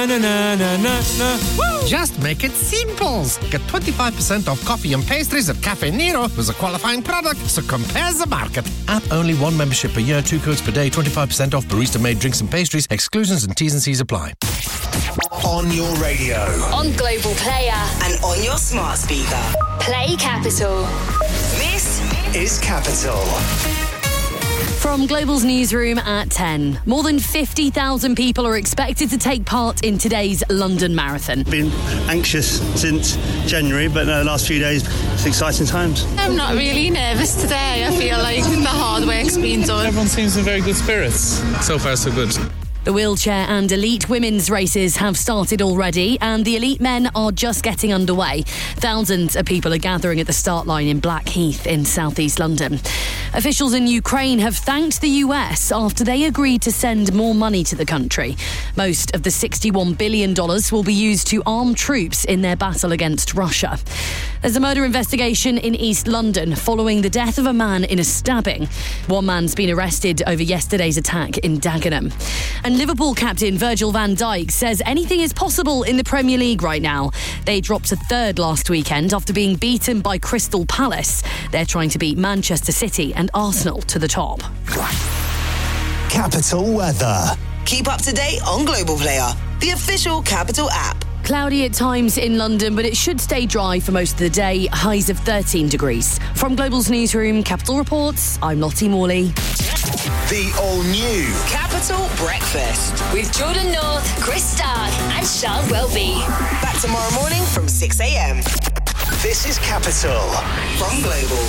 Na-na-na-na-na-na. Woo! Just make it simple. Get 25% off coffee and pastries at Cafe Nero as a qualifying product, so compare the market. App only, one membership per year, 2 codes per day, 25% off barista-made drinks and pastries. Exclusions and T's and C's apply. On your radio. On Global Player. And on your smart speaker. Play Capital. This is Capital. From Global's newsroom at 10. More than 50,000 people are expected to take part in today's London Marathon. Been anxious since January, but the last few days, it's exciting times. I'm not really nervous today. I feel like the hard work's been done. Everyone seems in very good spirits. So far, so good. The wheelchair and elite women's races have started already, and the elite men are just getting underway. Thousands of people are gathering at the start line in Blackheath in southeast London. Officials in Ukraine have thanked the US after they agreed to send more money to the country. Most of the $61 billion will be used to arm troops in their battle against Russia. There's a murder investigation in East London following the death of a man in a stabbing. One man's been arrested over yesterday's attack in Dagenham. And Liverpool captain Virgil van Dijk says anything is possible in the Premier League right now. They dropped to third last weekend after being beaten by Crystal Palace. They're trying to beat Manchester City and Arsenal to the top. Capital weather. Keep up to date on Global Player, the official Capital app. Cloudy at times in London, but it should stay dry for most of the day. Highs of 13 degrees. From Global's newsroom, Capital Reports, I'm Lottie Morley. The all-new Capital Breakfast with Jordan North, Chris Stark and Charles Welby. Back tomorrow morning from 6 a.m. This is Capital from Global.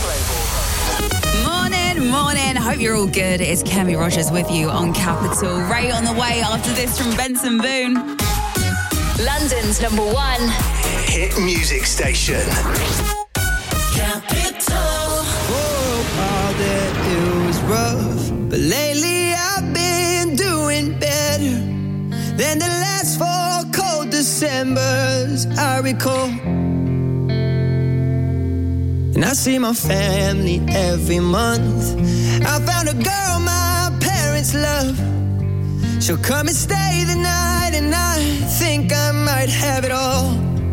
Morning. Hope you're all good. It's Kemi Rogers with you on Capital. Right on the way after this from Benson Boone. London's number one hit music station. Capital. All that it was rough, but lately I've been doing better than the last 4 cold Decembers I recall. And I see my family every month. I found a girl my parents love. She'll come and stay the night, and I think I might have it all.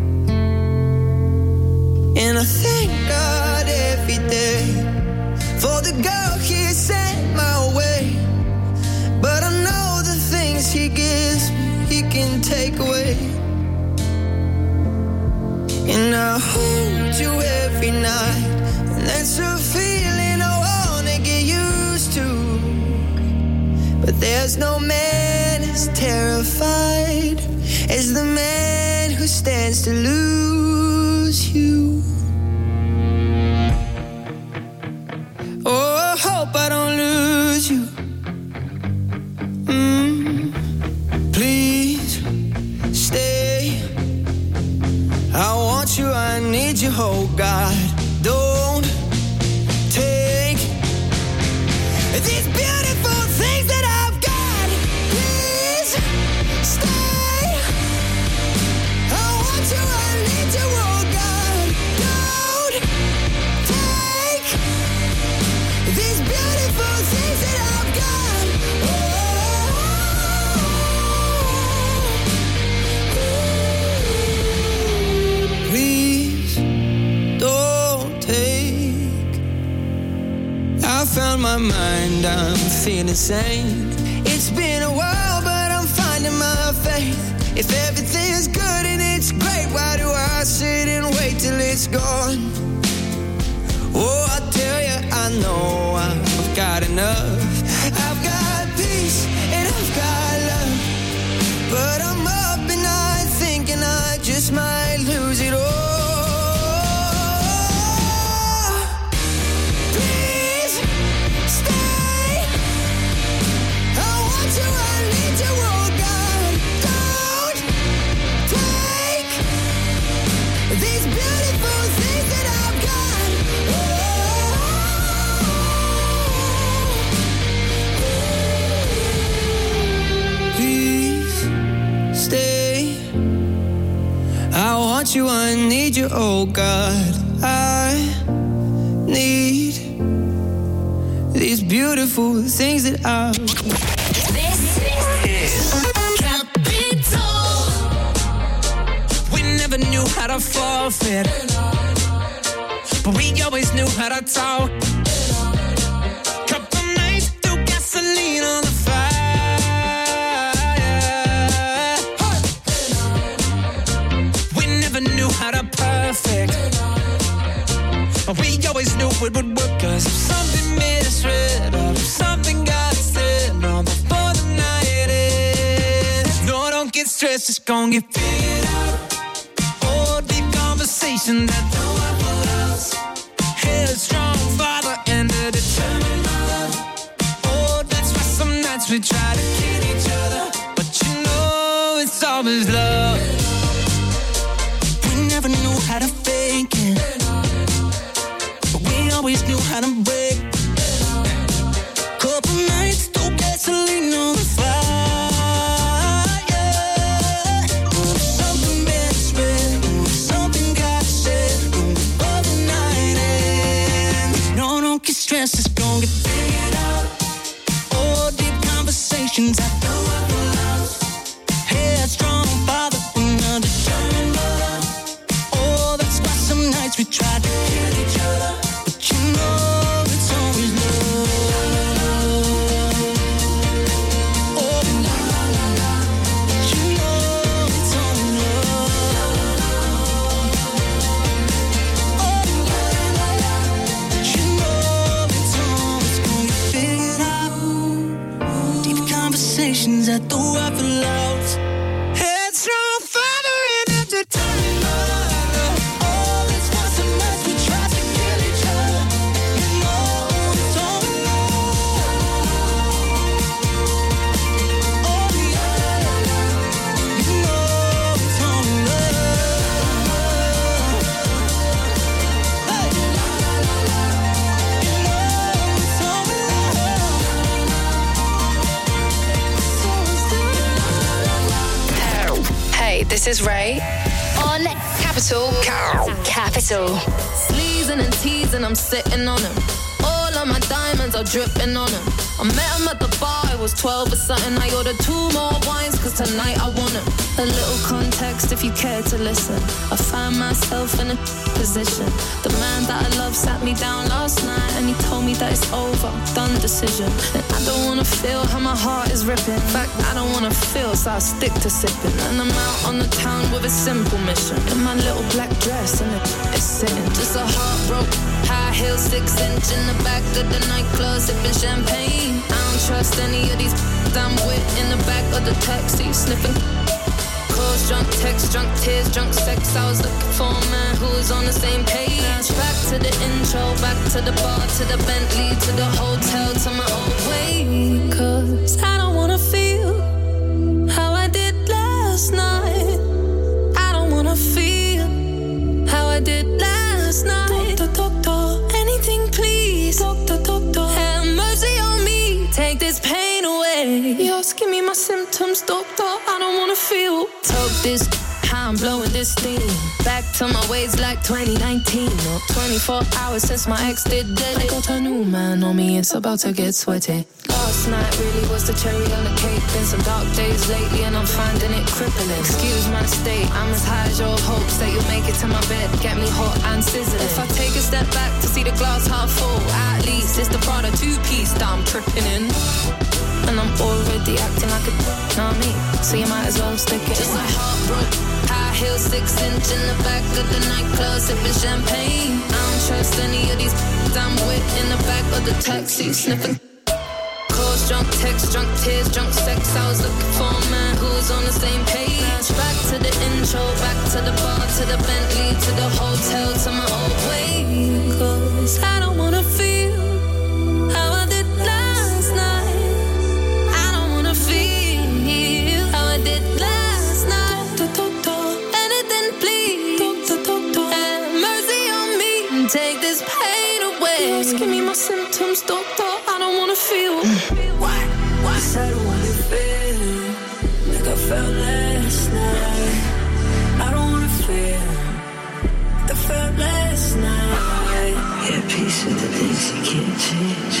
And I thank God every day for the girl He sent my way. But I know the things He gives me, He can take away. And I hold you every night, and that's a feeling I wanna get used to. But there's no man as terrified as the man who stands to lose you. Oh, I hope I don't lose you. Please stay. I want you, I need you, oh God. Don't take these beautiful things that I've got. Please stay. I want you, I need you, oh God. Don't take these beautiful things that I've got. Please don't take. I found my mind, I'm feeling sane. It's been a while, but I'm finding my faith. If everything's good and it's great, why do I sit and wait till it's gone? Oh, I tell you, I know I've got enough. I've got peace and I've got love, but I'm up at night thinking I just might lose it all. You, I need you, oh God. I need these beautiful things that I. This is Capital. knew how to forfeit, but we always knew how to talk. Couple nights threw gasoline on the fire. We never knew how to perfect, but we always knew it would work. 'Cause if something made us red, or if something got said, no, before the night ends. No, don't get stressed, just gon' get figured out. Oh, deep conversation that no one else. Headstrong father and a determined mother. Oh, that's why some nights we try to kill each other, but you know it's always love. We never knew how to fake it, but we always knew how to break. Couple nights, throw gasoline on the fire. Something made us red, something got said before the night ends. No, don't get stressed, it's gonna get figured out. Oh, deep conversations I know I lost. Headstrong father and a determined mother. Oh, that's why some nights we tried to kill each other, but you know it's always love. Oh, la la la la, but you know it's always love. Oh, la la la, but you know it's always gonna get figured out. Deep conversations I thought I for lost. Headstrong father and a determined mother. Oh, that's why some nights we tried to kill each other. You know it's always love. Oh, la la la, you know it's always love. Hey, la la la la, you know it's always love. Hey, this is Ray on Capital. Capital. Sleazing and teasing, I'm sitting on him. All of my diamonds are dripping on him. I met him at the bar, I was 12 or something. I ordered 2 more wines, 'cause tonight I want him. A little context if you care to listen. I found myself in a position. The man that I love sat me down last night and he told me that it's over, done decision. And I don't wanna feel how my heart is ripping. In fact, I don't wanna feel, so I stick to sipping. And I'm out on the town with a simple mission. In my little black dress and it's sitting. Just a heartbroken high heel 6-inch in the back of the nightclub sipping champagne. I don't trust any of these I'm with in the back of the taxi sniffing. Calls, drunk texts, drunk tears, drunk sex. I was looking for a man who was on the same page. Back to the intro, back to the bar, to the Bentley, to the hotel, to my old way. 'Cause I don't wanna feel how I did last night. I don't wanna feel how I did last night. Doctor, anything please. Doctor, have mercy on me. Take this pain away. You're asking me my symptoms, doctor. I don't wanna feel. Talk this, how I'm blowing this steam. Back to my ways like 2019. No, 24 hours since my ex did dead. I got a new man on me, it's about to get sweaty. Last night really was the cherry on the cake. Been some dark days lately and I'm finding it crippling. Excuse my state, I'm as high as your hopes that you'll make it to my bed. Get me hot and sizzling. If I take a step back to see the glass half full, at least it's the Prada 2-piece that I'm tripping in. And I'm already acting like a know me, so you might as well stick it. Just like heartbroken high heel 6-inch in the back of the nightclub sipping champagne. I don't trust any of these I'm with in the back of the taxi sniffing. Calls, drunk texts, drunk tears, drunk sex. I was looking for a man who was on the same page. Back to the intro, back to the bar, to the Bentley, to the hotel, to my old way. 'Cause I don't wanna feel how I did last night. I don't wanna feel how I did last night. Doctor, anything please. Doctor, have mercy on me. Take this pain away. You're asking me my symptoms, doctor. I don't wanna feel. What? I don't wanna feel like I felt last night. I don't wanna feel like I felt last night. Yeah, peace with the things you can't change.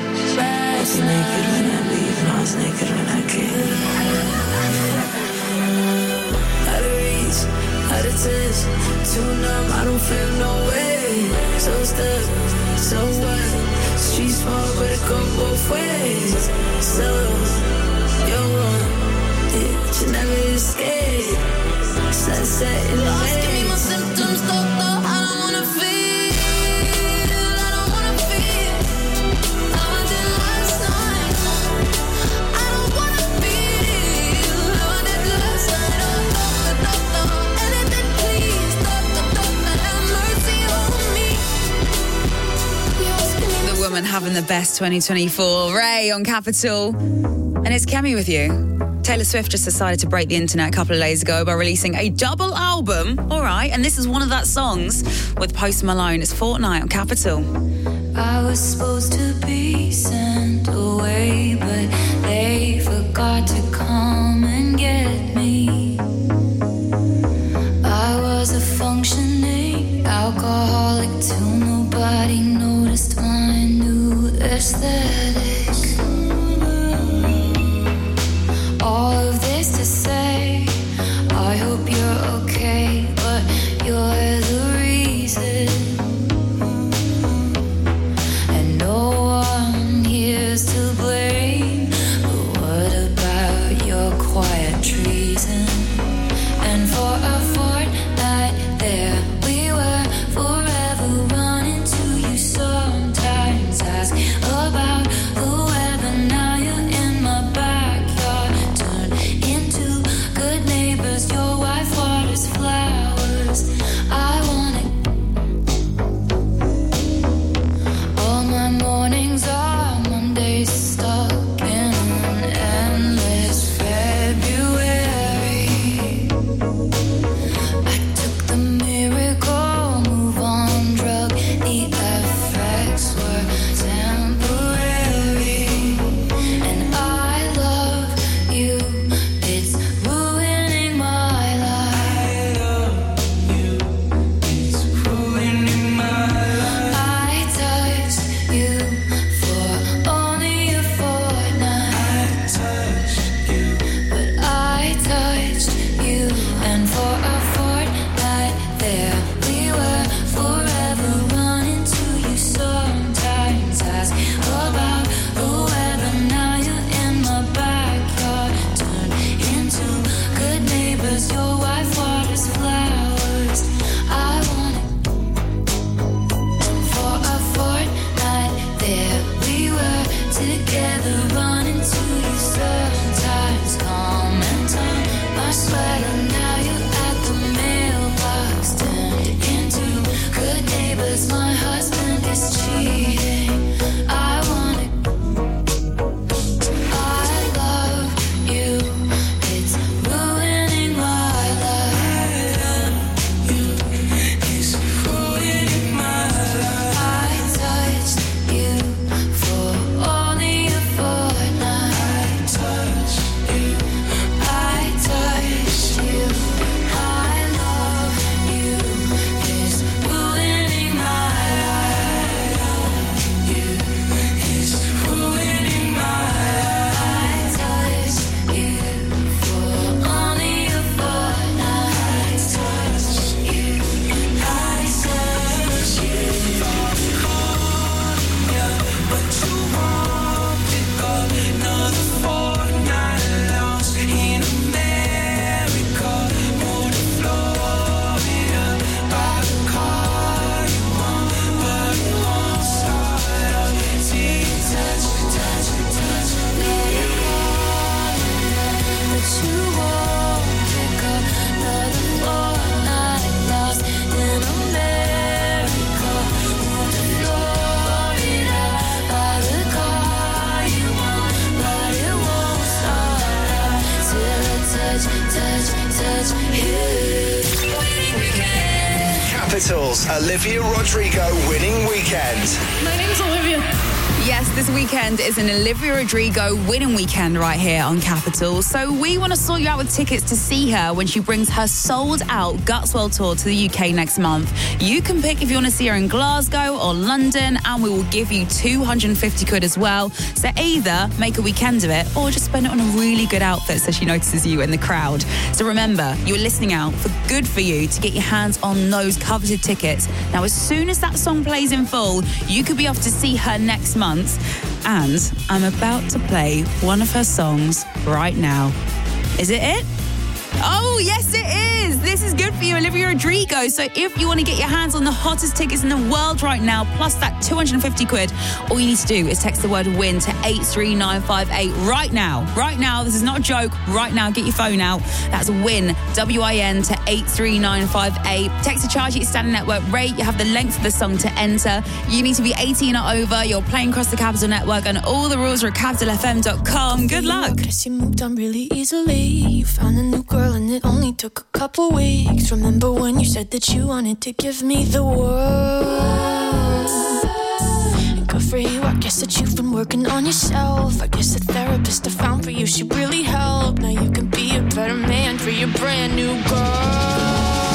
I was naked when I leave and I was naked when I came. Out of reach, I out of touch, too numb, I don't feel no way. So stuck, so what? Street smart, but it go both ways. So, you're wrong, yeah, you never escape. Sunset in the Lost, give me my symptoms, doctor, I don't wanna feel, I don't wanna feel how I did last night. I don't wanna feel how I did last night. Oh, doctor, anything please, doctor, have mercy on me. The woman having the best 2024. Ray on Capital. And it's Kemi with you. Taylor Swift just decided to break the internet a couple of days ago by releasing a double album. All right, and this is one of that songs with Post Malone. It's Fortnite on Capital. I was supposed to be sent away, but they forgot to come and get me. I was a functioning alcoholic till nobody noticed my new aesthetic. All of this to say, I hope you're okay, but you're the reason. And no one here's to blame, but what about your quiet treason? And for a fortnight there we were, forever running to you. Sometimes ask about the weather, now you're in my backyard. Turn into good neighbors, your wife waters flowers. I want it. All my mornings are Mondays, stuck in an endless February. I took the miracle move on drug, the effects were temporary. And I love you, it's ruining my life. I touched you for only a fortnight. But I touched you, and for a fortnight there we were, forever running to you. Sometimes ask about the weather, now you're in my backyard. Turn into good neighbors, your wife waters flowers. I want it. For a fortnight there we were, together running to you. Sometimes comment on my sweater, now you're at the mailbox. Turned into good neighbors, my husband is cheating. I want it. I love you, it's ruining my life. It's ruining my life. I touched you for only a fortnight. I touched you. I love you, it's ruining my life. It's ruining my life. I touched you for only a fortnight. I touched you. I touched you. But you won't pick up another fortnight lost in America. Moved to Florida, buy the car you want, but it won't start up. See, touch, let it fall. But you won't pick up another fortnight lost in America. Moved to Florida, buy the car you want, but it won't start up till I touch you. Winning weekend. Capital's Olivia Rodrigo winning weekend. My name's Olivia. Yes, this weekend is an Olivia Rodrigo winning weekend right here on Capital. So we want to sort you out with tickets to see her when she brings her sold-out Guts World Tour to the UK next month. You can pick if you want to see her in Glasgow or London, and we will give you 250 quid as well. So either make a weekend of it or just spend it on a really good outfit so she notices you in the crowd. So remember, you're listening out for Good For You to get your hands on those coveted tickets. Now, as soon as that song plays in full, you could be off to see her next month. And I'm about to play one of her songs right now. Is it? Oh, yes, it is. This is Good For You, Olivia Rodrigo. So if you want to get your hands on the hottest tickets in the world right now, plus that 250 quid, all you need to do is text the word WIN to 83958 right now. Right now. This is not a joke. Right now. Get your phone out. That's WIN, W-I-N, to 83958. Text the charge at your standard network rate. You have the length of the song to enter. You need to be 18 or over. You're playing across the Capital Network, and all the rules are at capitalfm.com. Good luck. Guess you moved on really easily. You found a new girl and it only took a couple weeks. Remember when you said that you wanted to give me the world? Good for you, I guess that you've been working on yourself. I guess the therapist I found for you, she really helped. Now you can be a better man for your brand new girl.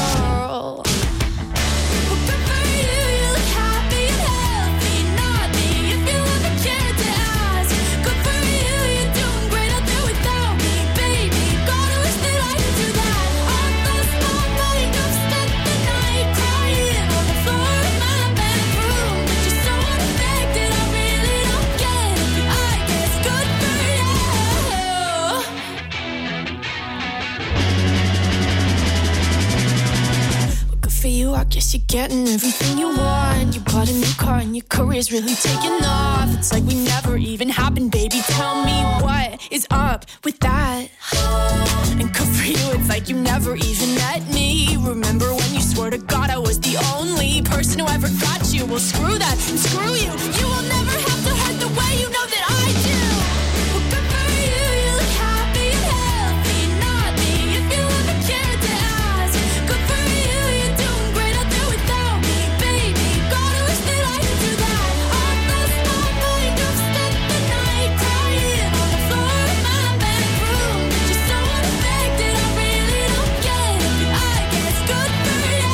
I guess you're getting everything you want. You bought a new car and your career's really taking off. It's like we never even happened, baby. Tell me what is up with that. And good for you, it's like you never even met me. Remember when you swore to God I was the only person who ever got you? Well, screw that and screw you. You will never have to hurt the way you know that I do. Well, good for you, you look happy and healthy. Not me, if you ever cared to ask. Good for you, you're doing great out there without me, baby. Gotta wish that I could do that. I've lost my mind, I've spent the night crying on the floor of my bedroom. Just so unaffected, I really don't get it. I guess good for you.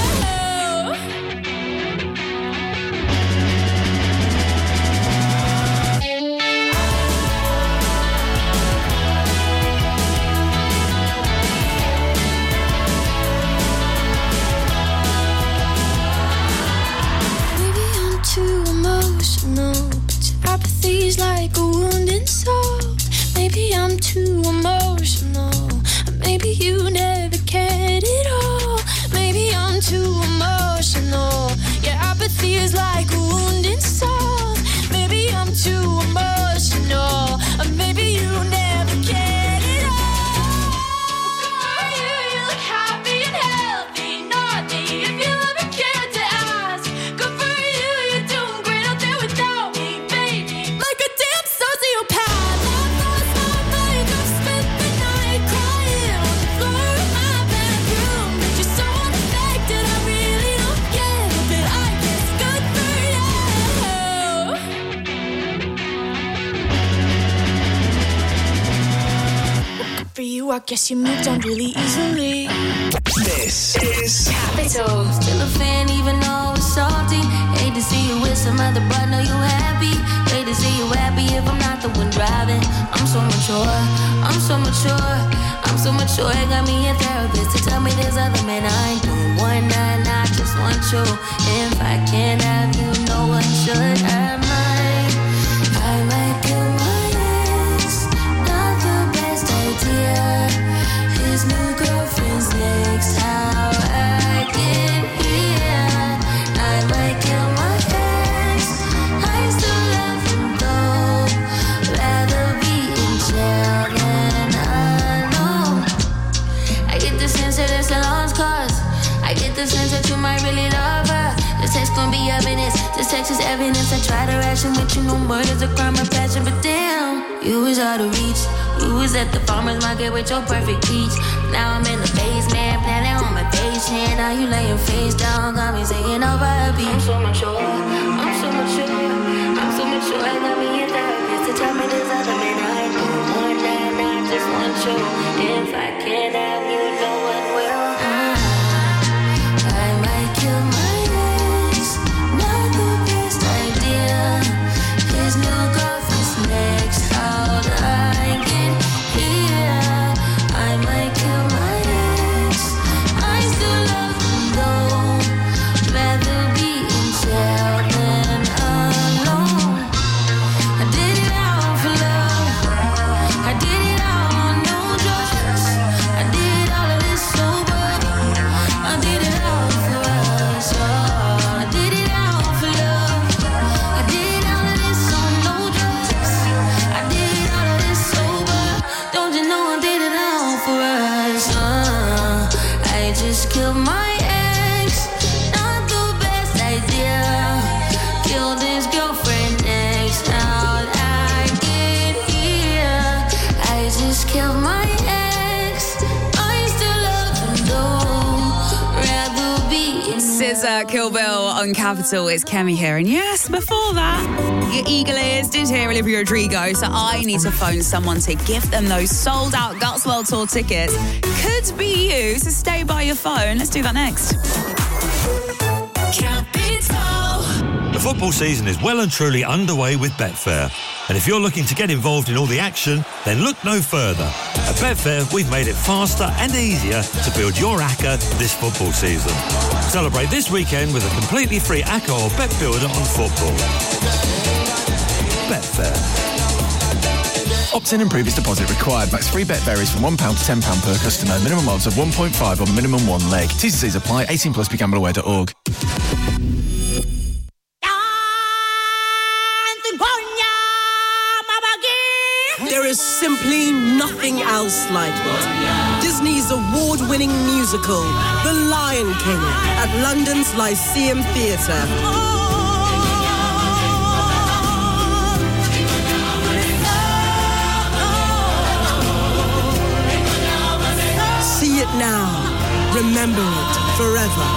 Maybe I'm too emotional, but your apathy's like a wounded soul. Maybe I'm too emotional, or maybe you never cared at all. Maybe I'm too emotional, your apathy is like a wounded soul. Maybe I'm too emotional, or maybe you never cared at all. You look happy and healthy, not me, if you ever cared to ask. Good for you, you're doing great out there without me, baby. Like a damn sociopath. I've lost my mind, I've spent the night crying on the floor of my bedroom. You're so unaffected, I really don't get it, but I guess good for you. Good for you, I guess you moved on really easily. This is Capital. Still a fan even though it's salty. Hate to see you with some other, but know you happy. Hate to see you happy if I'm not the one driving. I'm so mature, I'm so mature, I'm so mature. It got me a therapist to tell me there's other men I ain't doing one night. I just want you. If I can't have you, no one should. I might kill my ex. Not the best idea. His new girlfriend's next. How I get here. I might kill my ex. I still love him though. Rather be in jail than alone. I get the sense that it's a lost cause. I get the sense that you might really love her. This text gon' be evidence. This text is evidence. I try to ration with you. No murder's a crime of passion, but damn, you was out of reach. You was at the farmer's market with your perfect peach. Now I'm in the basement, planning on my patient. Now you lay your face down, got me singing over a beat. I'm so mature, I'm so mature, I'm so mature. So I got me a therapist to tell me there's other men I know more than I just want you. If I can't have you, no one will. I might kill my ex, not the best idea. His new girlfriend's next out, I get here. I might kill my ex, I still love him though. Rather be in jail than alone. I did it all for love. I did it all, no drugs. I did all of this sober. I did it all for us. Oh, I did it all for love. I did all of this on no drugs. I did all of this sober. Don't you know I did it all for us? I just killed my ex. Not the best idea. Killed his girlfriend next out. I get here. I just killed my ex. I still love him though. Rather be in SZA, Kill Bill on Capital. It's Kemi here. And yes, before that, your eagle ears did hear Olivia Rodrigo. So I need to phone someone to give them those sold out Guts World Tour tickets. Could be you. So stay by your phone. Let's do that next. The football season is well and truly underway with Betfair. And if you're looking to get involved in all the action, then look no further. At Betfair, we've made it faster and easier to build your ACCA this football season. Celebrate this weekend with a completely free ACCA or Bet Builder on football. Betfair. Opt-in and previous deposit required. Max free bet varies from £1 to £10 per customer. Minimum odds of 1.5 on minimum one leg. T's and C's apply. 18 plus. BeGambleAware.org. There is simply nothing else like it. Disney's award-winning musical, The Lion King, at London's Lyceum Theatre. See it now. Remember it forever.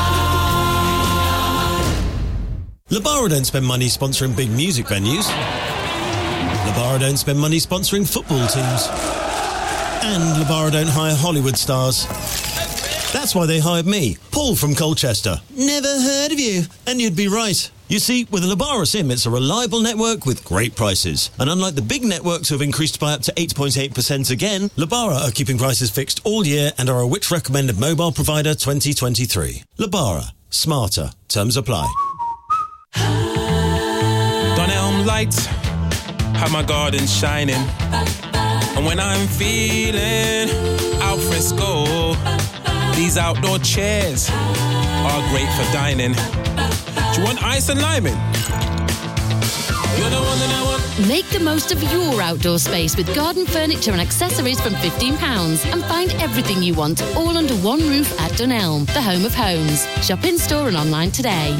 Labara don't spend money sponsoring big music venues. Labara don't spend money sponsoring football teams. And Labara don't hire Hollywood stars. That's why they hired me, Paul from Colchester. Never heard of you. And you'd be right. You see, with a Labara SIM, it's a reliable network with great prices. And unlike the big networks who have increased by up to 8.8% again, Labara are keeping prices fixed all year and are a Which Recommended Mobile Provider 2023. Labara. Smarter. Terms apply. Dunelm lights have my garden shining. And when I'm feeling al fresco, these outdoor chairs are great for dining. Do you want ice and lime in? You're the one that I want. Make the most of your outdoor space with garden furniture and accessories from £15 and find everything you want all under one roof at Dunelm, the home of homes. Shop in store and online today.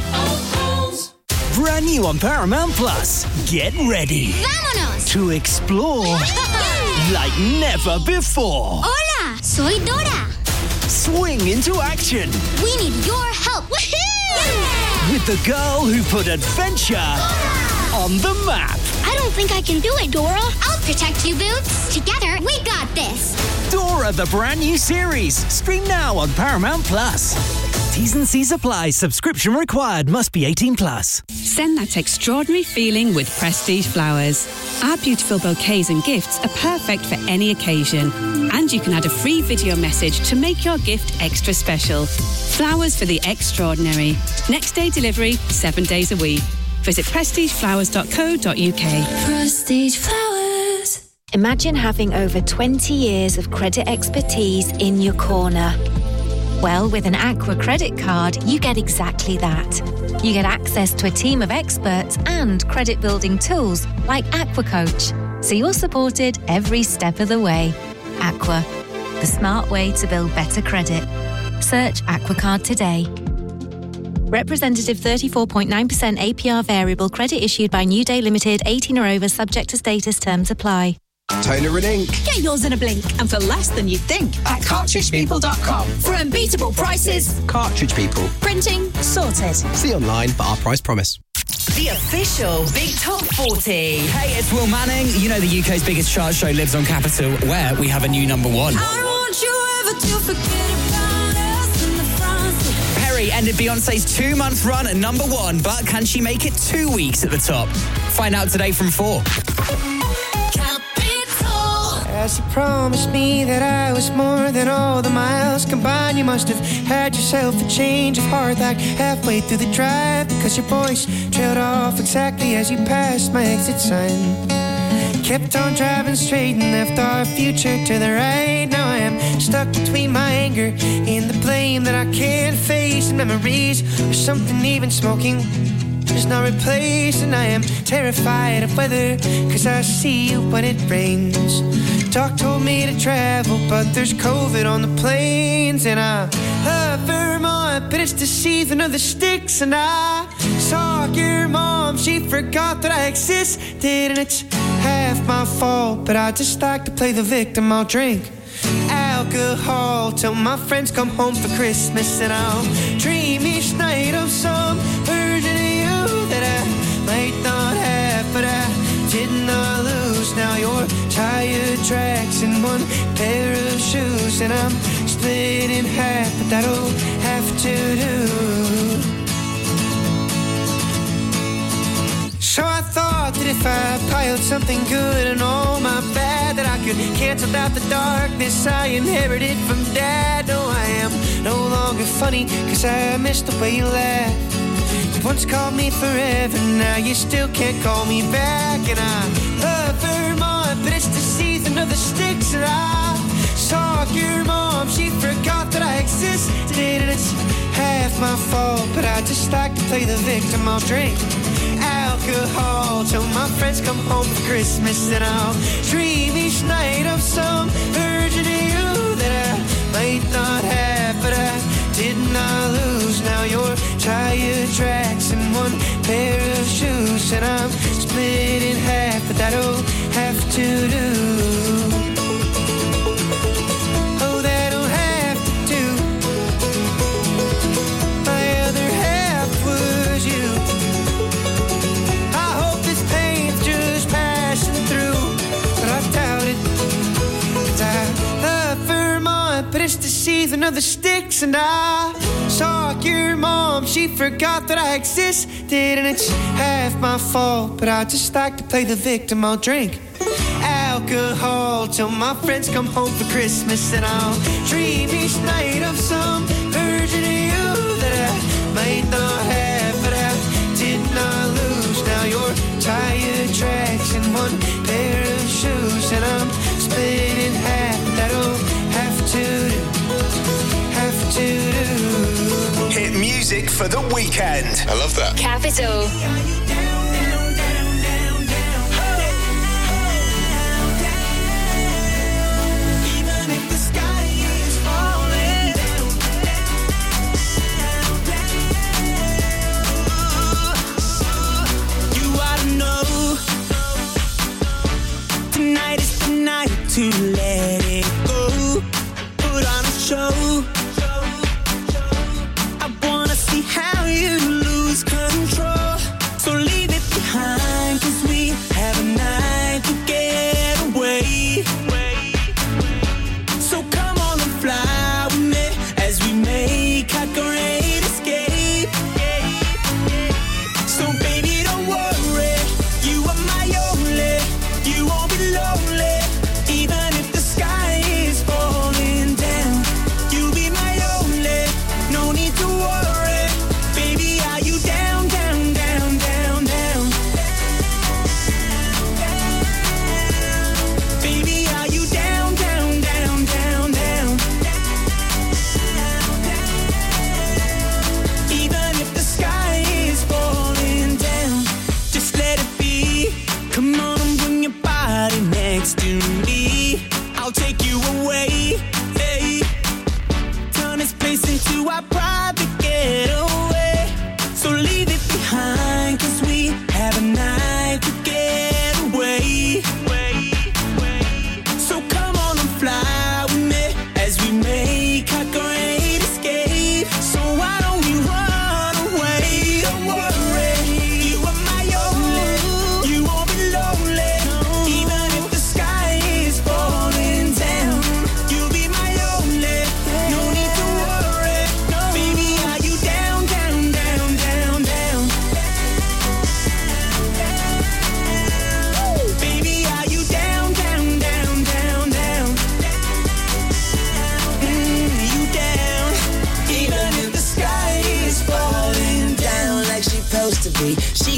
Brand new on Paramount Plus. Get ready. ¡Vámonos! To explore like never before. Hola, soy Dora. Swing into action. We need your help. Woohoo! With the girl who put adventure on the map. I don't think I can do it, Dora. I'll protect you, Boots. Together, we got this. Dora, the brand new series. Stream now on Paramount Plus. T's and C's apply. Subscription required. Must be 18 plus. Send that extraordinary feeling with Prestige Flowers. Our beautiful bouquets and gifts are perfect for any occasion. And you can add a free video message to make your gift extra special. Flowers for the extraordinary. Next day delivery, 7 days a week. Visit prestigeflowers.co.uk. Prestige Flowers. Imagine having over 20 years of credit expertise in your corner. Well, with an Aqua credit card, you get exactly that. You get access to a team of experts and credit-building tools like Aqua Coach, so you're supported every step of the way. Aqua, the smart way to build better credit. Search Aqua Card today. Representative 34.9% APR variable credit issued by New Day Limited, 18 or over, subject to status, terms apply. Toner and ink. Get yours in a blink and for less than you'd think at cartridgepeople.com. For unbeatable prices. Cartridge People. Printing sorted. See online for our price promise. The official Big Top 40. Hey, it's Will Manning. You know the UK's biggest chart show lives on Capital, where we have a new number one. I don't want you ever to forget about us in the front. Perry ended Beyonce's 2-month run at number one, but can she make it 2 weeks at the top? Find out today from 4. As you promised me that I was more than all the miles combined, you must have had yourself a change of heart like halfway through the drive, because your voice trailed off exactly as you passed my exit sign. Kept on driving straight and left our future to the right. Now I am stuck between my anger and the blame that I can't face, and memories or something even smoking is not replaced. And I am terrified of weather, cause I see you when it rains. Doc told me to travel, but there's COVID on the planes. And I love Vermont, but it's the season of the sticks. And I saw your mom, she forgot that I existed. And it's half my fault, but I just like to play the victim. I'll drink alcohol till my friends come home for Christmas. And I'll dream each night of some version of you that I might not have, but I did not lose. Now you're tire tracks and one pair of shoes, and I'm split in half, but that'll have to do. So I thought that if I piled something good and all my bad, that I could cancel out the darkness I inherited from Dad. No, I am no longer funny, cause I miss the way you laugh. You once called me forever, now you still can't call me back. And I love Vermont, but it's the season of the sticks. And I saw your mom, she forgot that I existed. And it's half my fault, but I just like to play the victim. I'll drink alcohol till my friends come home for Christmas. And I'll dream each night of some version of you that I might not have, but I did not lose. Now you're tire tracks and one pair of shoes, and I'm split in half, but that'll have to do. Oh, that'll have to do. My other half was you. I hope this pain's just passing through, but I doubt it. 'Cause I love Vermont, but it's the season of the sticks. And I saw your mom, she forgot that I existed. And it's half my fault, but I just like to play the victim. I'll drink alcohol till my friends come home for Christmas. And I'll dream each night of some version of you that I might not have, but I did not lose. Now you're tire tracks and one pair of shoes, and I'm split in half. That'll have to do. Have to do. Hit music for the weekend. I love that. Capital. Tonight is the night to let it go. Put on a show. I wanna see how you lose control. So leave it behind, 'cause we have a night to get away. So come on and fly with me as we make our great escape. So baby, don't worry, you are my only. You won't be lonely, even if the sky is falling down. You'll be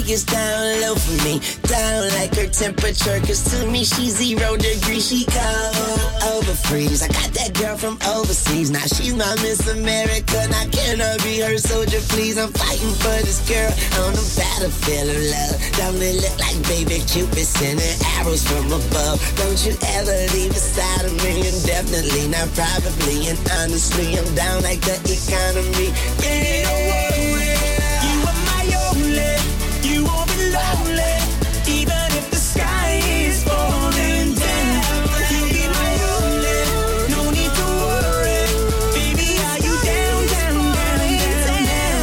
gets down low for me. Down like her temperature, cause to me she's 0 degrees. She cold over freeze. I got that girl from overseas. Now she's my Miss America. Now can I be her soldier, please? I'm fighting for this girl on the battlefield of love. Don't it look like baby Cupid sending arrows from above? Don't you ever leave beside of me, and definitely not probably. And honestly, I'm down like the economy. Yeah, you are my only. You won't be lonely, even if the sky is falling down. You'll be my only. No need to worry, baby. Are you down, down, down, down,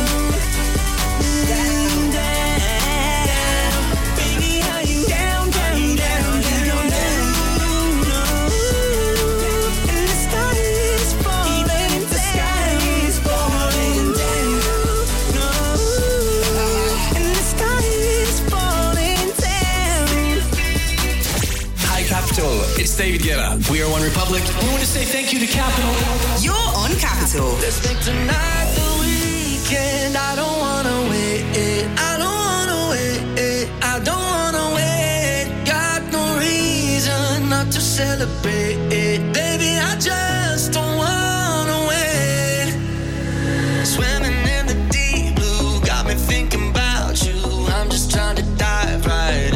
down, down, down? Baby, are you down, down, down, down, down? And the sky is falling, even if the sky is falling down. And the sky is falling down. Hi, Capital. It's David Guetta. We are One Republic. We want to say thank you to Capital. You're on Capital. Let's make tonight the weekend. I don't wanna wait. I don't wanna wait. I don't wanna wait. Got no reason not to celebrate. Baby, I just don't wanna wait. Swimming in the deep blue got me thinking about you. I'm just trying to dive right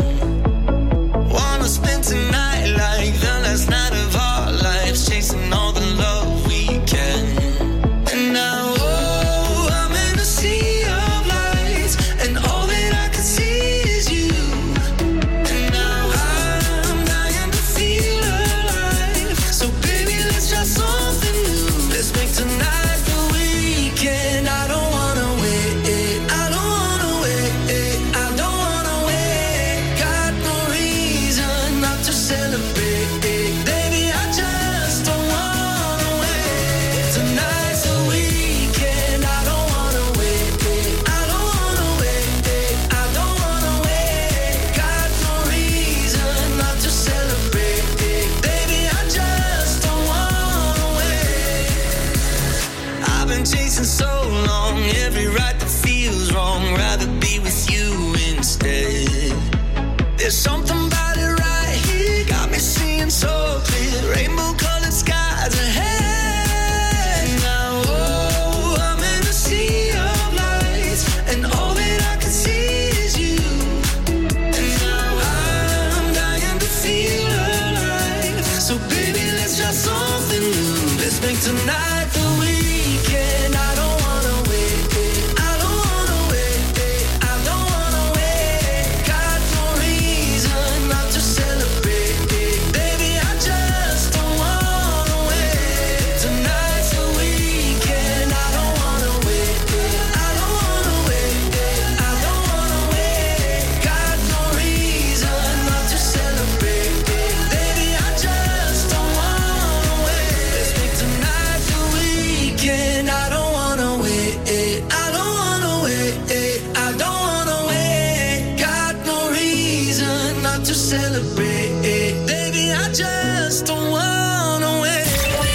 in. Wanna spend tonight like the last night of our lives, chasing all the love we can. And now, oh, I'm in a sea of lights, and all that I can see is you. And now I'm dying to feel alive. So baby, let's try something new. Let's make tonight the weekend. I don't wanna wait. I don't wanna wait. I don't wanna wait. Got no reason not to celebrate. Baby, I just don't wanna wait. Tonight's the weekend. I don't wanna wait. I don't wanna wait. I don't wanna wait. Got no reason not to celebrate. Baby, I just don't wanna wait. I've been chasing so long, every right that feels wrong. Rather be with you instead. There's something about it right here, got me seeing so clear. Rainbow-colored skies ahead. Now, oh, I'm in a sea of lights, and all that I can see is you. And now I'm dying to feel alive. So baby, let's try something new. Let's make tonight the weekend. I don't wanna wait. I don't wanna wait. I don't wanna wait. Got no reason not to celebrate. Baby, I just don't wanna wait. Tonight's the weekend. I don't wanna wait. I don't wanna wait. I don't wanna wait. Got no reason not to celebrate. Baby, I just don't wanna wait. Let's make tonight the weekend. I don't wanna wait. I don't wanna wait. I don't wanna wait. Got no reason not to celebrate. Baby, I just don't wanna wait.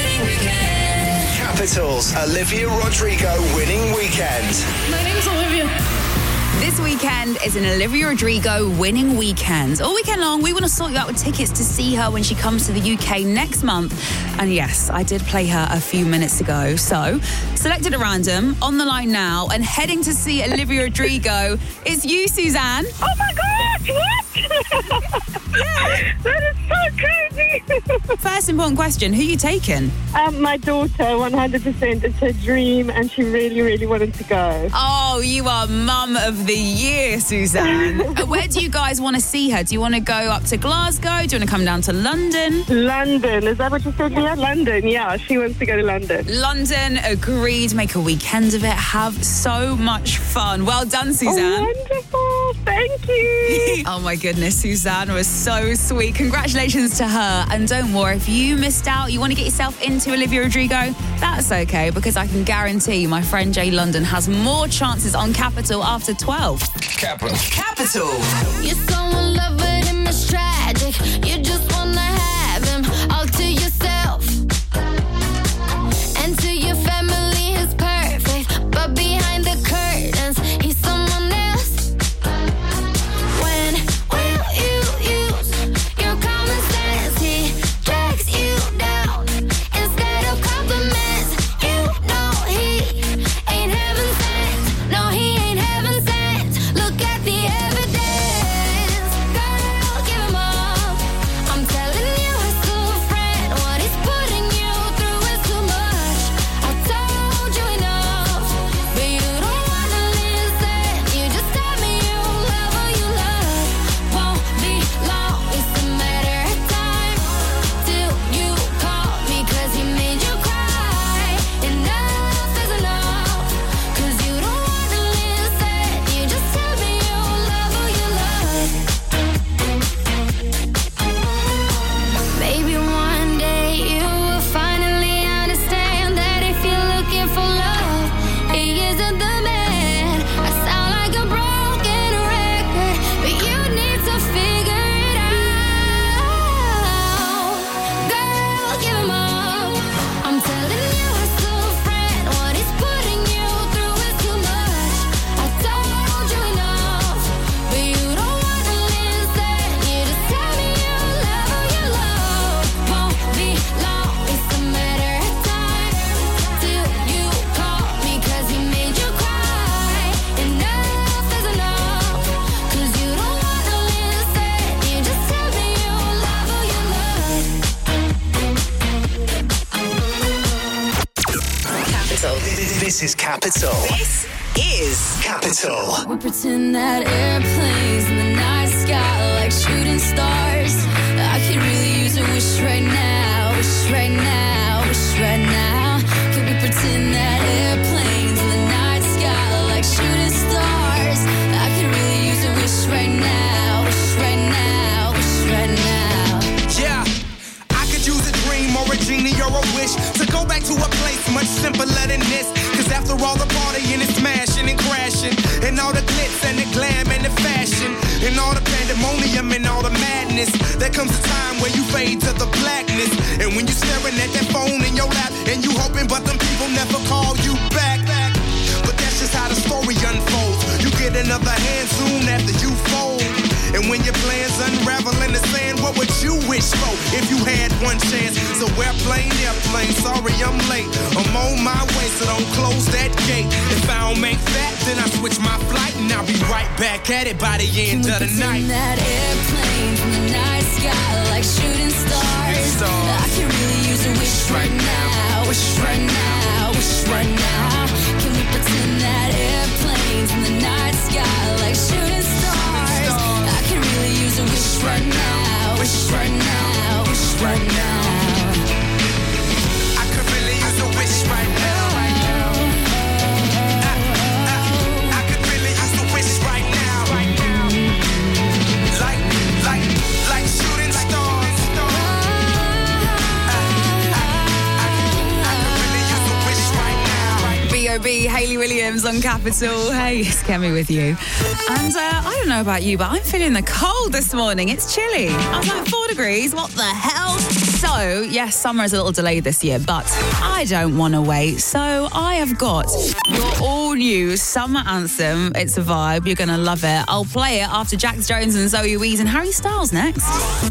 Capital's Olivia Rodrigo winning weekend. My name's Olivia. This weekend is an Olivia Rodrigo winning weekend. All weekend long, we want to sort you out with tickets to see her when she comes to the UK next month. And yes, I did play her a few minutes ago. So, selected at random, on the line now, and heading to see Olivia Rodrigo. It's you, Suzanne. Oh my gosh, what? That is so crazy. First important question, who are you taking? My daughter, 100%. It's her dream, and she really, really wanted to go. Oh, you are mum of the year, Suzanne. Where do you guys want to see her? Do you want to go up to Glasgow? Do you want to come down to London? London, is that what you said? Yeah, London. Yeah, she wants to go to London. London, agreed. Make a weekend of it. Have so much fun. Well done, Suzanne. Oh, wonderful. Thank you. Oh my goodness, Suzanne was so sweet. Congratulations to her. And don't worry, if you missed out, you want to get yourself into Olivia Rodrigo, that's okay, because I can guarantee my friend Jay London has more chances on Capital after 12. Capital. You're so in love with him, it's tragic. You just wanna have him all to yourself. And to your family, he's perfect. But behind the curtains, he's someone else. This is Capital. This is Capital. We pretend that airplanes in the night sky like shooting stars. I could really use a wish right now, wish right now, wish right now. Could we pretend that airplanes in the night sky like shooting stars? I could really use a wish right now, wish right now, wish right now. Yeah, I could use a dream or a genie or a wish to go back to a place much simpler than this. Cause after all the partying and smashing and crashing, and all the glitz and the glam and the fashion, and all the pandemonium and all the madness, there comes a time where you fade to the blackness. And when you're staring at that phone in your lap, and you hoping but them people never call you back. But that's just how the story unfolds. You get another hand soon after you fold. And when your plans unravel in the sand, what would you wish for if you had one chance? So airplane, sorry I'm late. I'm on my way, so don't close that gate. If I don't make that, then I switch my flight, and I'll be right back at it by the end of the night. That airplane from the night sky like shooting stars. I can really use a wish right now, wish right now, wish right now. Can we pretend that airplanes in the night sky like shooting stars? I can really use a wish right now, wish right now, wish right now. I could really use a wish right now. I could really use a wish right now. Like shooting stars. I could really use a wish right now. B.O.B. Hayley Williams on Capital. Hey, it's Kemi with you. And I don't know about you, but I'm feeling the cold this morning. It's chilly. I was like 4 degrees. What the hell? So, yes, summer is a little delayed this year, but I don't want to wait. So I have got your all-new summer anthem. It's a vibe. You're going to love it. I'll play it after Jax Jones and Zoe Wees and Harry Styles next.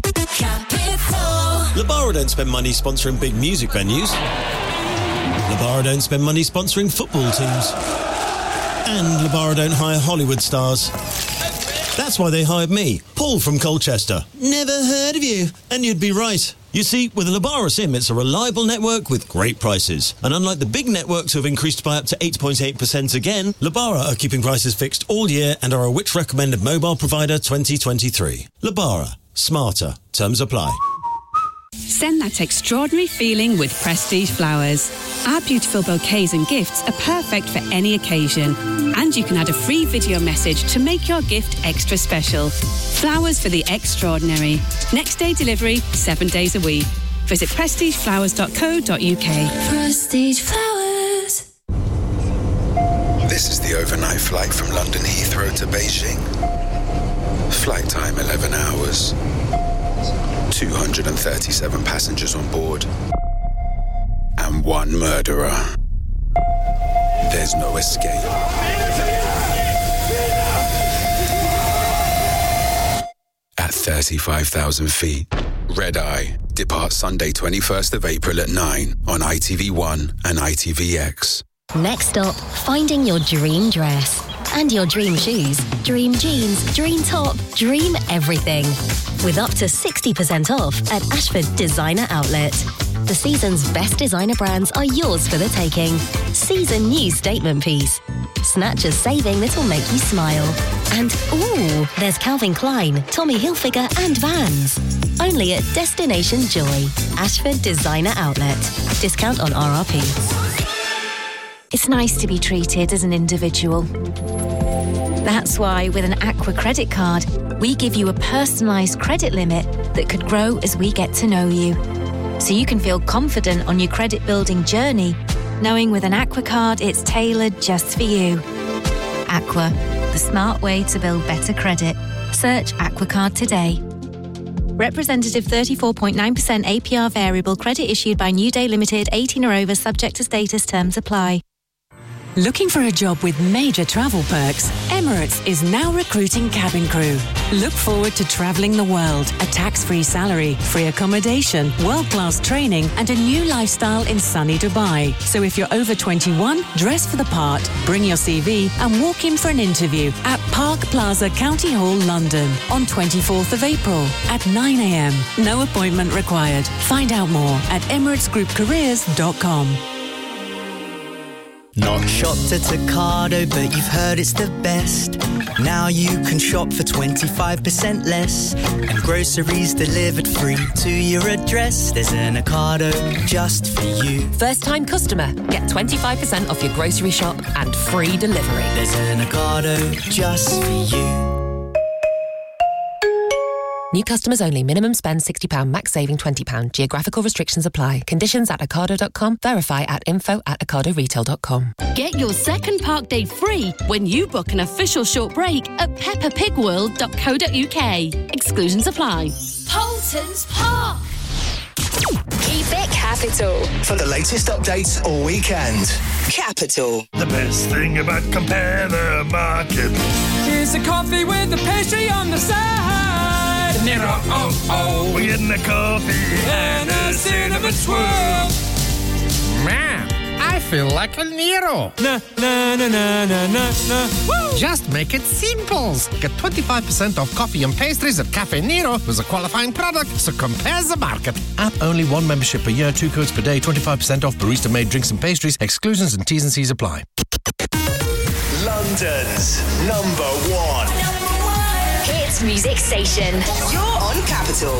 Labara don't spend money sponsoring big music venues. Labara don't spend money sponsoring football teams. And Labara don't hire Hollywood stars. That's why they hired me, Paul from Colchester. Never heard of you. And you'd be right. You see, with a Labara SIM, it's a reliable network with great prices. And unlike the big networks who have increased by up to 8.8% again, Labara are keeping prices fixed all year and are a Which Recommended Mobile Provider 2023. Labara. Smarter. Terms apply. Send that extraordinary feeling with Prestige Flowers. Our beautiful bouquets and gifts are perfect for any occasion. And you can add a free video message to make your gift extra special. Flowers for the extraordinary. Next day delivery, 7 days a week. Visit prestigeflowers.co.uk. Prestige Flowers. This is the overnight flight from London Heathrow to Beijing. Flight time 11 hours. 237 passengers on board. And one murderer. There's no escape. At 35,000 feet, Red Eye departs Sunday 21st of April at 9 on ITV1 and ITVX. Next up, finding your dream dress. And your dream shoes. Dream jeans, dream top, dream everything. With up to 60% off at Ashford Designer Outlet. The season's best designer brands are yours for the taking. Season new statement piece. Snatch a saving that'll make you smile. And ooh, there's Calvin Klein, Tommy Hilfiger and Vans. Only at Destination Joy. Ashford Designer Outlet. Discount on RRP. It's nice to be treated as an individual. That's why with an Aqua credit card, we give you a personalised credit limit that could grow as we get to know you. So you can feel confident on your credit building journey, knowing with an Aqua card it's tailored just for you. Aqua, the smart way to build better credit. Search Aqua Card today. Representative 34.9% APR variable credit issued by New Day Limited, 18 or over, subject to status, terms apply. Looking for a job with major travel perks? Emirates is now recruiting cabin crew. Look forward to travelling the world, a tax-free salary, free accommodation, world-class training and a new lifestyle in sunny Dubai. So if you're over 21, dress for the part, bring your CV and walk in for an interview at Park Plaza County Hall, London on 24th of April at 9 a.m. No appointment required. Find out more at emiratesgroupcareers.com. Not shopped at Ocado, but you've heard it's the best. Now you can shop for 25% less. And groceries delivered free to your address. There's an Ocado just for you. First-time customer, get 25% off your grocery shop and free delivery. There's an Ocado just for you. New customers only. Minimum spend £60. Max saving £20. Geographical restrictions apply. Conditions at ocado.com. Verify at info@ocadoretail.com. Get your second park day free when you book an official short break at peppapigworld.co.uk. Exclusions apply. Holton's Park. Keep it capital. For the latest updates all weekend. Capital. The best thing about Compare the Market is a coffee with a pastry on the side. Nero, we're getting a coffee and a cinnamon swirl. Man, I feel like a Nero. Na, na, na, na, na, na, na. Woo! Just make it simple. Get 25% off coffee and pastries at Cafe Nero with a qualifying product, so Compare the Market. App only, 1 membership per year, 2 codes per day, 25% off barista-made drinks and pastries. Exclusions and T's and C's apply. London's #1 hits music station. You're on Capital.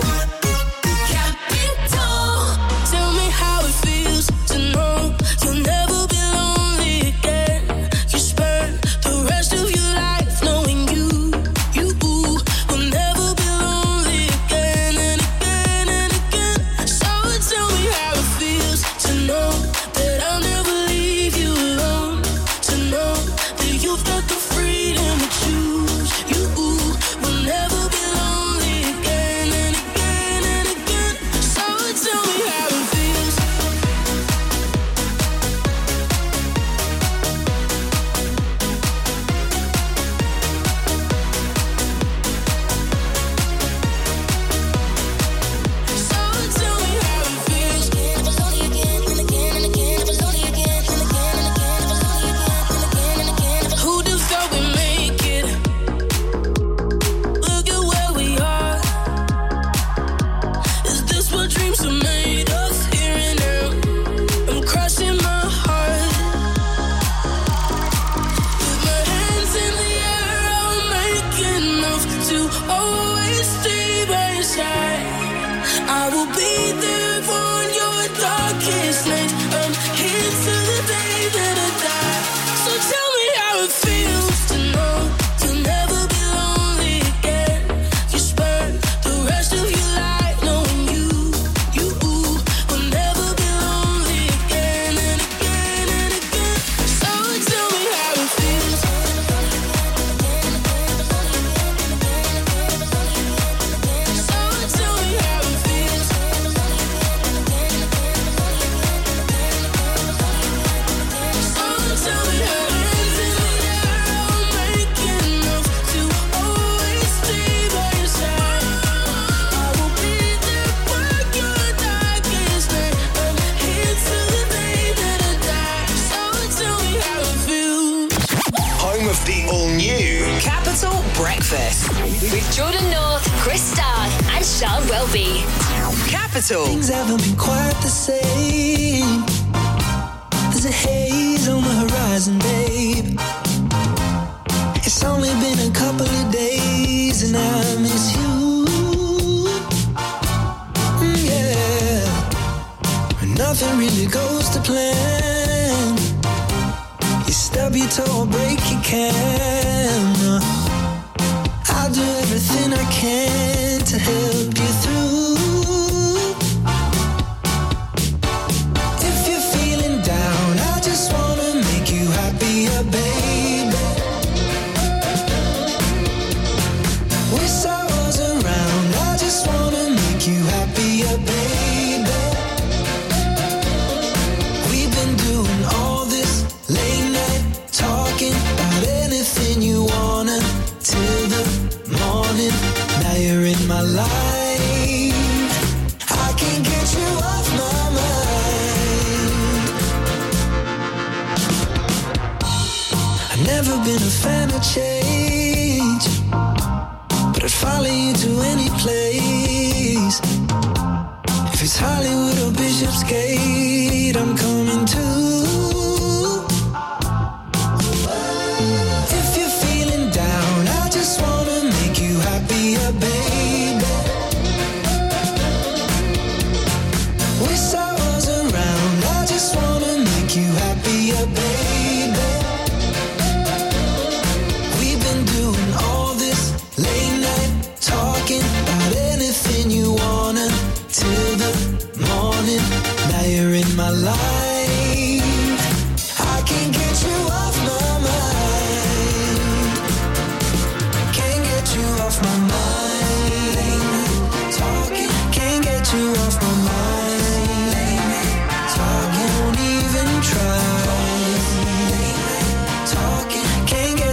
Tell me how it feels to know you'll never be lonely again. You spend the rest of your life knowing you will never be lonely again and again and again. So tell me how it feels to know that I'll never leave you alone. To know that you've got the freedom to choose. You will never be lonely again and again and again. So tell me how it feels. So tell me how it feels. Never lonely again and again and again. Never lonely again and again and again. Never lonely again and again and again. Who'd have thought we'd make it? Look at where we are. Is this what dreams are made of? Here and now, I'm crushing my heart. With my hands in the air, I'll make enough to always stay by your side. I will be there on your darkest night. I'm here till the day that I die. So tell me how it feels to know you'll never be lonely again. You spend the rest of your life knowing you will never be lonely again and again and again. So tell me how it feels. So tell me how it feels. So tell me how it feels. Hands in the air, I'll make enough to always stay by your side. I will be there by your darkest night. I'm here till the day that I die. So tell me how it feels. Home of the all-new Capital Breakfast. With Jordan North, Chris Starr, and Sean Welby. Capital. Things haven't been quite the same. There's a haze on the horizon, babe. It's only been a couple of days and I miss you. Yeah. And nothing really goes to plan. You stub your toe or break your can. I'll do everything I can to help you through. If you're feeling down, I just wanna make you happier, baby. Wish I was around, I just wanna make you happier, baby. We've been doing all this late night talking about anything you wanna till the morning. Now you're in my life. I can't get you off my mind. I've never been a fan of change, but I'd follow you to any place. If it's Hollywood or Bishopsgate, I'm coming too.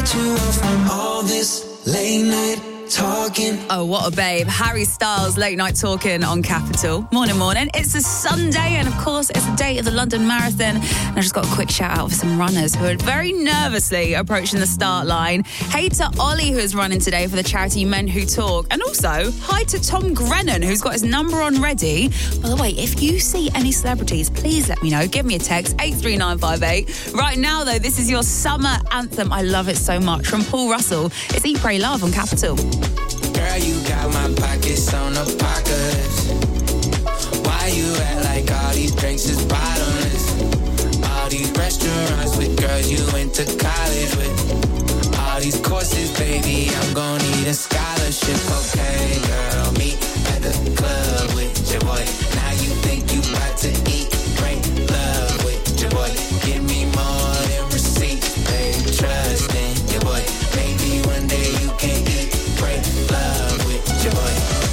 cut you off from all this late night talking. Oh, what a babe. Harry Styles, Late Night Talking on Capital. Morning, morning. It's a Sunday, and of course, it's the day of the London Marathon. And I just got a quick shout out for some runners who are very nervously approaching the start line. Hey to Ollie, who's running today for the charity Men Who Talk. And also, hi to Tom Grennan, who's got his number on ready. By the way, if you see any celebrities, please let me know. Give me a text, 83958. Right now, though, this is your summer anthem. I love it so much. From Paul Russell. It's Eat, Pray, Love on Capital. Girl, you got my pockets on apocalypse. Why you act like all these drinks is bottomless? All these restaurants with girls you went to college with. All these courses, baby, I'm gon' need a scholarship. Okay, girl, meet at the club with your boy. Now you think you about to eat, break love with your boy. Give me more than receipts, babe, trust in your boy. Maybe one day you can eat, break love with your boy.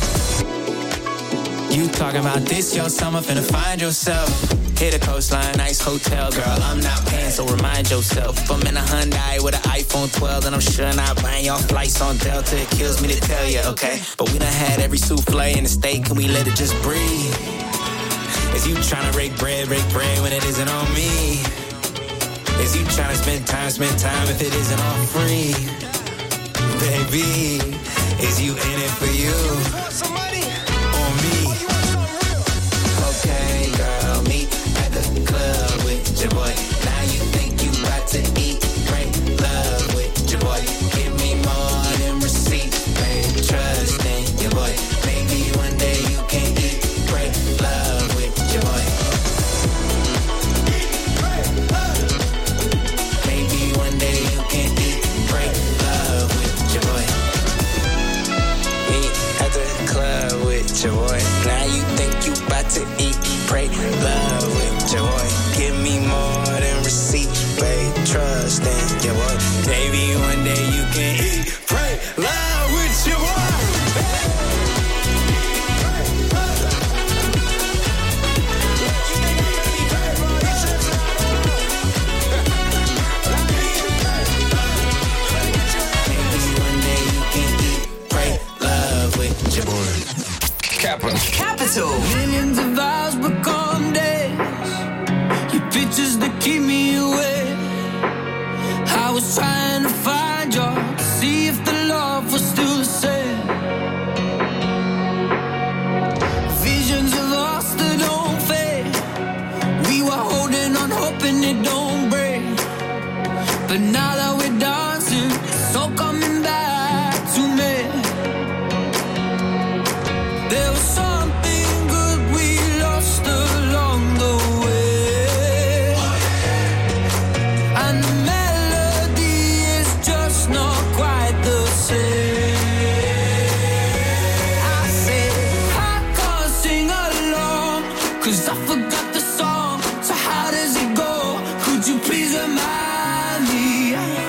You talking about this, your summer, finna find yourself. Hit a coastline, nice hotel, girl, I'm not paying, so remind yourself. If I'm in a Hyundai with an iPhone 12, then I'm sure not buying y'all flights on Delta. It kills me to tell you, okay? But we done had every souffle in the state, can we let it just breathe? Is you tryna break bread when it isn't on me? Is you tryna spend time if it isn't all free? Baby, is you in it for you or me? Okay, girl, meet at the club with your boy. Now you think you about to eat, break love with your boy. Give me more than receipts, babe, trust in your boy. Maybe one day you can eat, break love with your boy. Maybe one day you can eat, break love with your boy. Meet at the club with your boy. Now you think you about to eat, break love with your boy. Give me more than receipts, babe, trust in your boy. Maybe one day you can eat, break love with your boy. Capital. Millions of hours become days. Your pictures that keep me awake. I was trying to find you to see if the love was still the same. Visions of us that don't fade. We were holding on, hoping it don't break. But now that we're dancing, it's all coming back to me. There was something good we lost along the way. And the melody is just not quite the same. I said, I can't sing along, 'cause I forgot the song. So how does it go? Could you please remind me?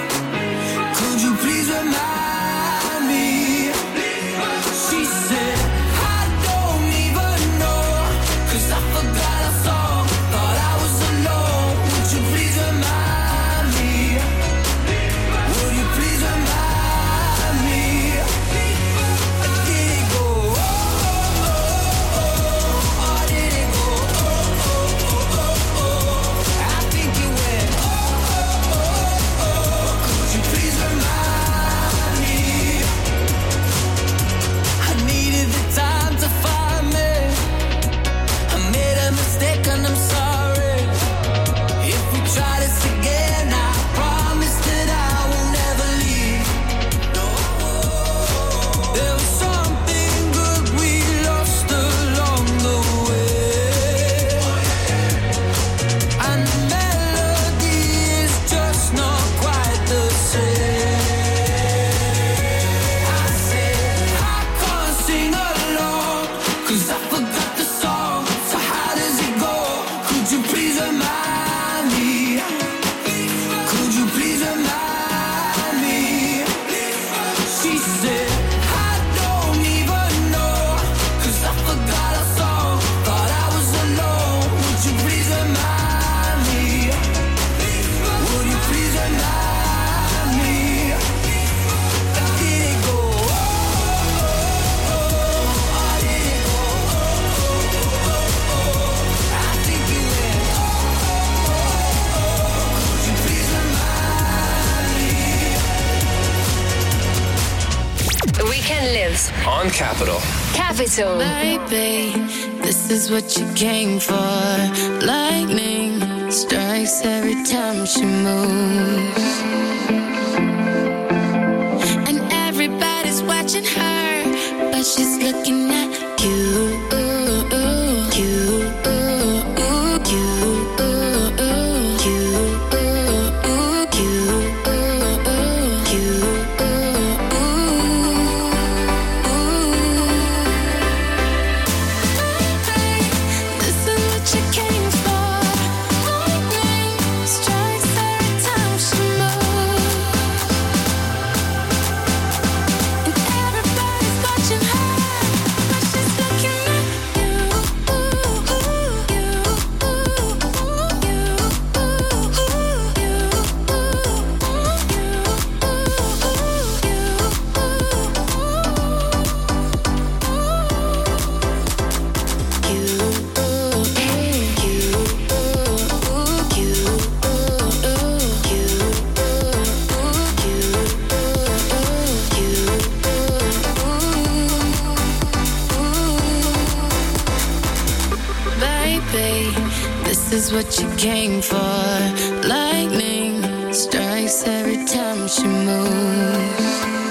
Breakfast on Capital. Capital. Baby, this is what you came for. Lightning strikes every time she moves. And everybody's watching her, but she's looking at you. This is what you came for. Lightning strikes every time she moves.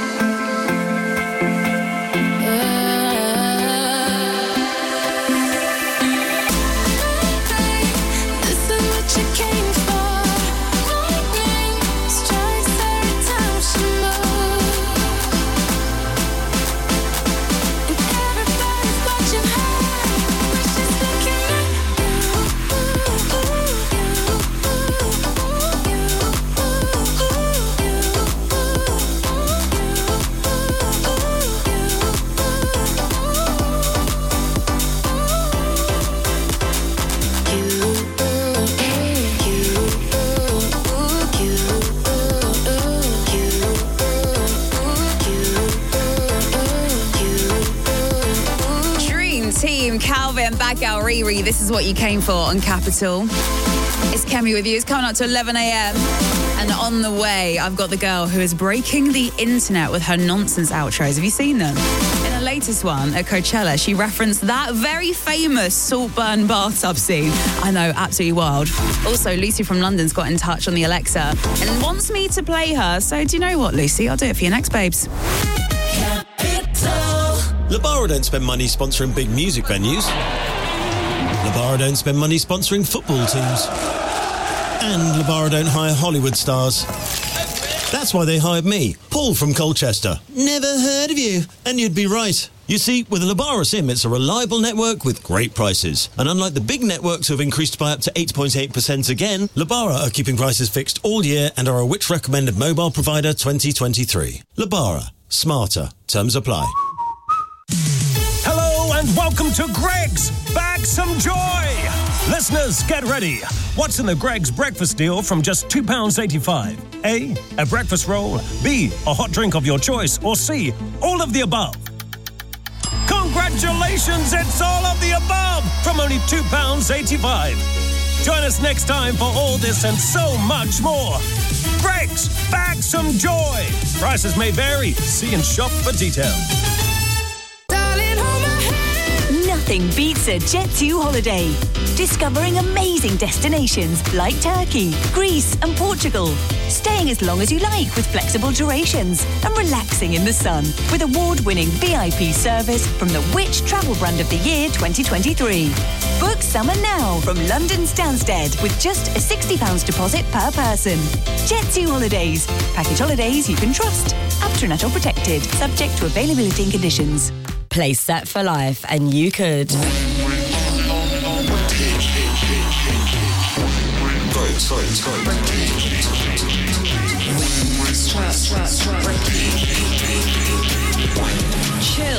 Baggal Riri, this is what you came for on Capital. It's Kemi with you. It's coming up to 11 a.m. And on the way, I've got the girl who is breaking the internet with her nonsense outros. Have you seen them? In her latest one at Coachella, she referenced that very famous Saltburn bathtub scene. I know, absolutely wild. Also, Lucy from London's got in touch on the Alexa and wants me to play her. So do you know what, Lucy? I'll do it for you next, babes. Labara don't spend money sponsoring big music venues. Labara don't spend money sponsoring football teams. And Labara don't hire Hollywood stars. That's why they hired me, Paul from Colchester. Never heard of you. And you'd be right. You see, with a Labara SIM, it's a reliable network with great prices. And unlike the big networks who have increased by up to 8.8% again, Labara are keeping prices fixed all year and are a Which Recommended Mobile Provider 2023. Labara. Smarter. Terms apply. Hello and welcome to Greggs Bag Some Joy. Listeners, get ready. What's in the Greggs breakfast deal from just £2.85? A breakfast roll. B, a hot drink of your choice. Or C, all of the above. Congratulations, it's all of the above from only £2.85. Join us next time for all this and so much more. Greggs Bag Some Joy. Prices may vary. See and shop for details. Nothing beats a Jet2 holiday. Discovering amazing destinations like Turkey, Greece and Portugal. Staying as long as you like with flexible durations and relaxing in the sun with award-winning VIP service from the Which Travel Brand of the Year 2023. Book summer now from London Stansted with just a £60 deposit per person. Jet2 Holidays. Package holidays you can trust. Aptronet or protected. Subject to availability and conditions. Play Set for Life and you could. Chill.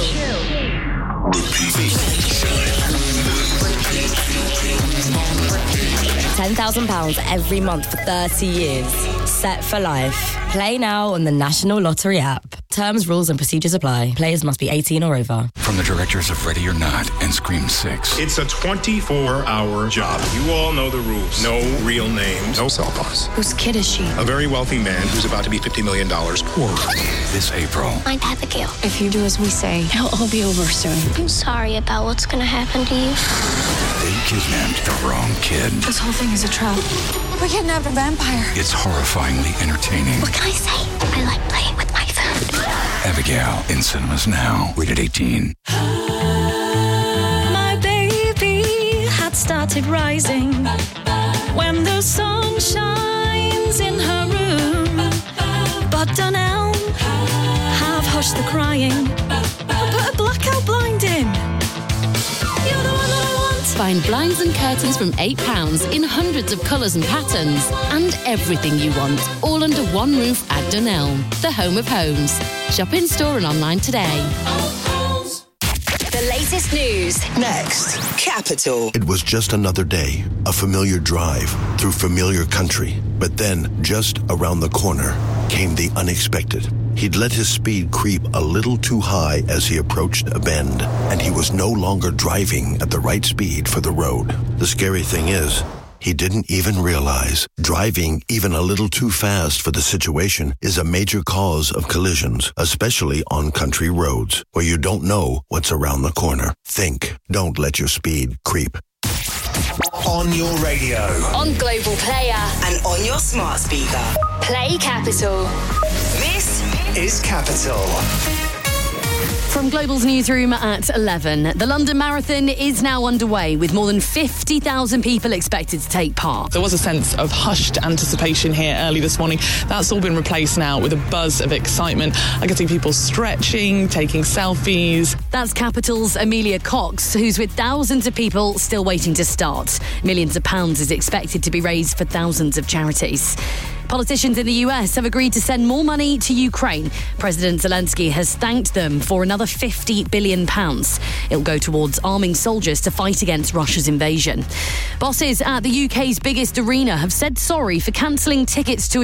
£10,000 every month for 30 years. Set for Life. Play now on the National Lottery app. Terms, rules and procedures apply. Players must be 18 or over. From the directors of Ready or Not and Scream 6. It's a 24-hour job. You all know the rules. No real names, no cell phones. Whose kid is she? A very wealthy man who's about to be $50 million poor. This April. I'm Abigail. If you do as we say, it'll all be over soon. I'm sorry about what's going to happen to you. They kidnapped the wrong kid. This whole thing is a trap. We kidnapped a vampire. It's horrifyingly entertaining. What can I say? I like playing with my food. Abigail, in cinemas now. Rated 18. My baby had started rising when the sun shines in her room. But Donnell have hushed the crying and put a blackout blind in. You're the one that I want. Find blinds and curtains from £8 in hundreds of colours and patterns. And everything you want, all under one roof at Donnell, the home of homes. Shop in store and online today. The latest news. Next. Capital. It was just another day, a familiar drive through familiar country. But then, just around the corner, came the unexpected. He'd let his speed creep a little too high as he approached a bend, and he was no longer driving at the right speed for the road. The scary thing is, he didn't even realize driving even a little too fast for the situation is a major cause of collisions, especially on country roads, where you don't know what's around the corner. Think. Don't let your speed creep. On your radio. On Global Player. And on your smart speaker. Play Capital. This is Capital. From Global's newsroom at 11, the London Marathon is now underway with more than 50,000 people expected to take part. There was a sense of hushed anticipation here early this morning. That's all been replaced now with a buzz of excitement. I can see people stretching, taking selfies. That's Capital's Amelia Cox, who's with thousands of people still waiting to start. Millions of pounds is expected to be raised for thousands of charities. Politicians in the US have agreed to send more money to Ukraine. President Zelensky has thanked them for another £50 billion. It'll go towards arming soldiers to fight against Russia's invasion. Bosses at the UK's biggest arena have said sorry for cancelling tickets to